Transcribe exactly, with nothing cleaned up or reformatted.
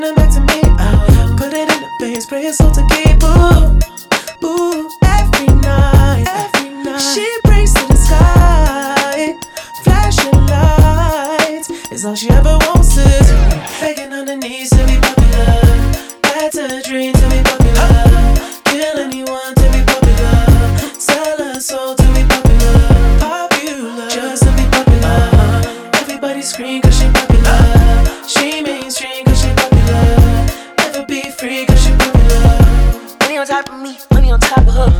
It back to me. I put it in the veins, pray it's all to keep. Boo, boo, every night, every night. She brings to the sky, flashing lights. It's all she ever wants is begging on her knees to be popular. That's a dream to be popular. Kill anyone to be popular. Sell her soul to be popular. Popular, just to be popular. Everybody scream cause she popular. She mainstream cause she popular. Never be free cause she popular. Money on top of me, money on top of her.